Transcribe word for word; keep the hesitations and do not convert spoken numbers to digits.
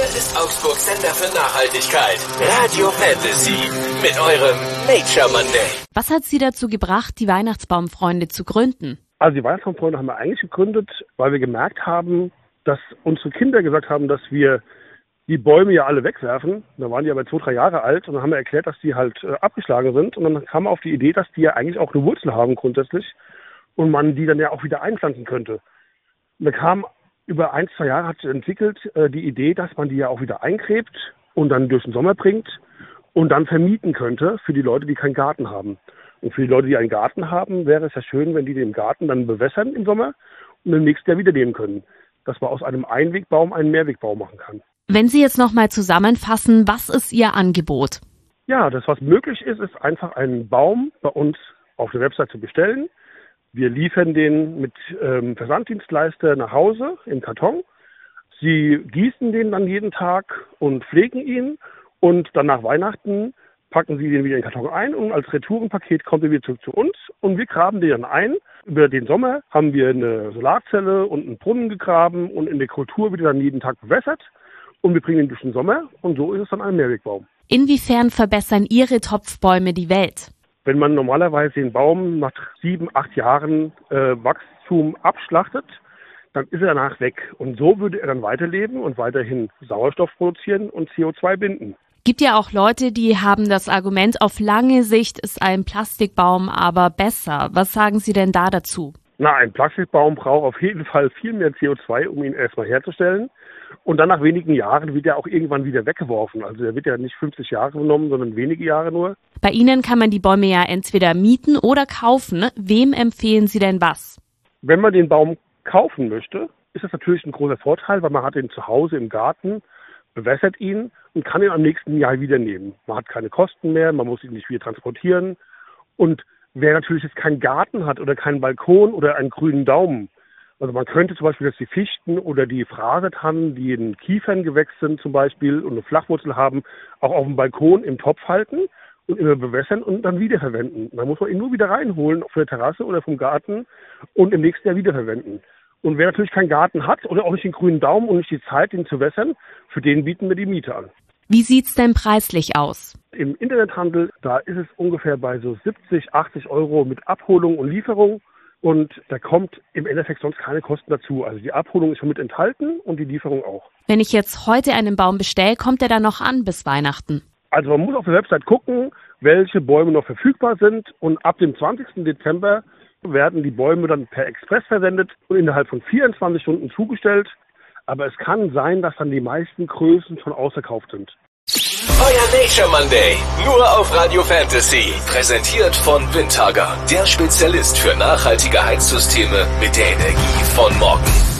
ist Augsburgs Sender für Nachhaltigkeit. Radio Fantasy mit eurem Nature Monday. Was hat Sie dazu gebracht, die Weihnachtsbaumfreunde zu gründen? Also die Weihnachtsbaumfreunde haben wir eigentlich gegründet, weil wir gemerkt haben, dass unsere Kinder gesagt haben, dass wir die Bäume ja alle wegwerfen. Da waren die aber zwei, drei Jahre alt und dann haben wir erklärt, dass die halt äh, abgeschlagen sind. Und dann kam wir auf die Idee, dass die ja eigentlich auch eine Wurzel haben grundsätzlich und man die dann ja auch wieder einpflanzen könnte. Und da kam über ein, zwei Jahre hat sich entwickelt äh, die Idee, dass man die ja auch wieder eingräbt und dann durch den Sommer bringt und dann vermieten könnte für die Leute, die keinen Garten haben. Und für die Leute, die einen Garten haben, wäre es ja schön, wenn die den Garten dann bewässern im Sommer und im nächsten Jahr wieder nehmen können. Dass man aus einem Einwegbaum einen Mehrwegbaum machen kann. Wenn Sie jetzt nochmal zusammenfassen, was ist Ihr Angebot? Ja, das, was möglich ist, ist einfach einen Baum bei uns auf der Website zu bestellen. Wir liefern den mit ähm, Versanddienstleister nach Hause im Karton. Sie gießen den dann jeden Tag und pflegen ihn. Und dann nach Weihnachten packen Sie den wieder in den Karton ein und als Retourenpaket kommt er wieder zurück zu uns. Und wir graben den dann ein. Über den Sommer haben wir eine Solarzelle und einen Brunnen gegraben und in der Kultur wird er dann jeden Tag bewässert. Und wir bringen ihn durch den Sommer und so ist es dann ein Mehrwegbaum. Inwiefern verbessern Ihre Topfbäume die Welt? Wenn man normalerweise den Baum nach sieben, acht Jahren äh, Wachstum abschlachtet, dann ist er danach weg. Und so würde er dann weiterleben und weiterhin Sauerstoff produzieren und C O zwei binden. Gibt ja auch Leute, die haben das Argument, auf lange Sicht ist ein Plastikbaum aber besser. Was sagen Sie denn da dazu? Na, ein Plastikbaum braucht auf jeden Fall viel mehr C O zwei, um ihn erstmal herzustellen. Und dann nach wenigen Jahren wird er auch irgendwann wieder weggeworfen. Also er wird ja nicht fünfzig Jahre genommen, sondern wenige Jahre nur. Bei Ihnen kann man die Bäume ja entweder mieten oder kaufen. Wem empfehlen Sie denn was? Wenn man den Baum kaufen möchte, ist das natürlich ein großer Vorteil, weil man hat ihn zu Hause im Garten, bewässert ihn und kann ihn am nächsten Jahr wieder nehmen. Man hat keine Kosten mehr, man muss ihn nicht wieder transportieren. Und wer natürlich jetzt keinen Garten hat oder keinen Balkon oder einen grünen Daumen, also man könnte zum Beispiel jetzt die Fichten oder die Fraßetannen, die in Kieferngewächs sind zum Beispiel und eine Flachwurzel haben, auch auf dem Balkon im Topf halten und immer bewässern und dann wiederverwenden. Dann muss man ihn nur wieder reinholen auf der Terrasse oder vom Garten und im nächsten Jahr wiederverwenden. Und wer natürlich keinen Garten hat oder auch nicht den grünen Daumen und nicht die Zeit, ihn zu wässern, für den bieten wir die Miete an. Wie sieht's denn preislich aus? Im Internethandel, da ist es ungefähr bei so siebzig, achtzig Euro mit Abholung und Lieferung. Und da kommt im Endeffekt sonst keine Kosten dazu. Also die Abholung ist schon mit enthalten und die Lieferung auch. Wenn ich jetzt heute einen Baum bestelle, kommt der dann noch an bis Weihnachten? Also man muss auf der Website gucken, welche Bäume noch verfügbar sind. Und ab dem zwanzigsten Dezember werden die Bäume dann per Express versendet und innerhalb von vierundzwanzig Stunden zugestellt. Aber es kann sein, dass dann die meisten Größen schon ausverkauft sind. Euer Nature Monday, nur auf Radio Fantasy. Präsentiert von Windhager, der Spezialist für nachhaltige Heizsysteme mit der Energie von morgen.